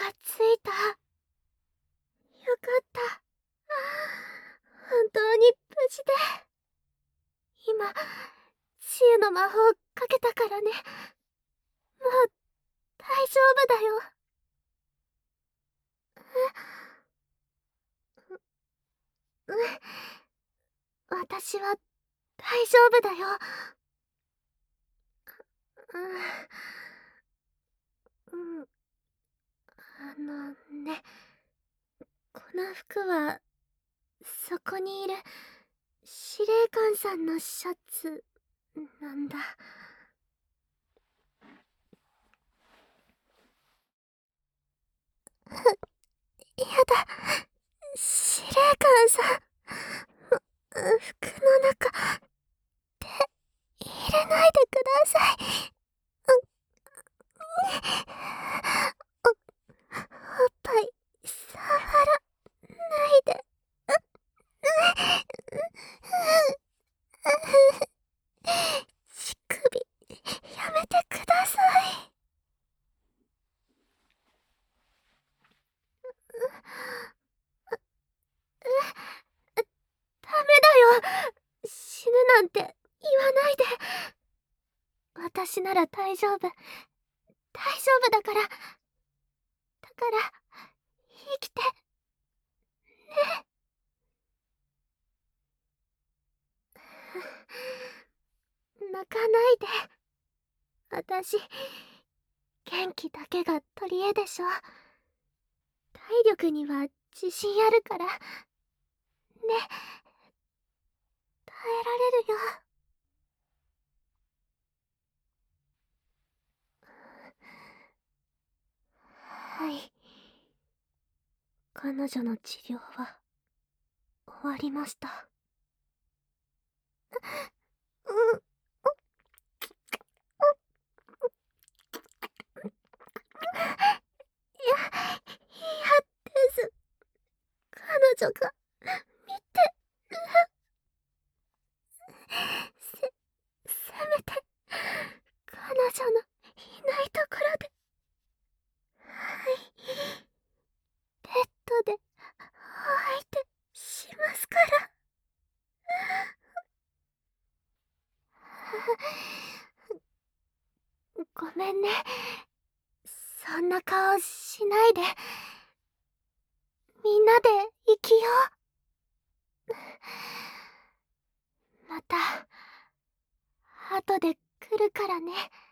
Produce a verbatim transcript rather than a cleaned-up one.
がついた。よかった。本当に無事で。今、治癒の魔法かけたからね。もう、大丈夫だよ。え、うん、私は、大丈夫だよ。うん、うん、あのね、この服は、そこにいる、司令官さんのシャツ、なんだ。やだ、司令官さん、服の中、手、入れないでください。お、おっぱい、触らないで。乳首、やめてください。ダメだよ。死ぬなんて言わないで。私なら大丈夫。大丈夫だから。だから、生きて。ね。泣かないで。私、元気だけが取り柄でしょ。体力には自信あるから。ね。耐えられるよ。はい。彼女の治療は終わりました。うん。いや、嫌です。彼女が見てる。せ、せめて、彼女のいないところで。はい。ベッドで、お相手しますから。ごめんね。そんな顔しないで。みんなで生きよう。また、後で来るからね。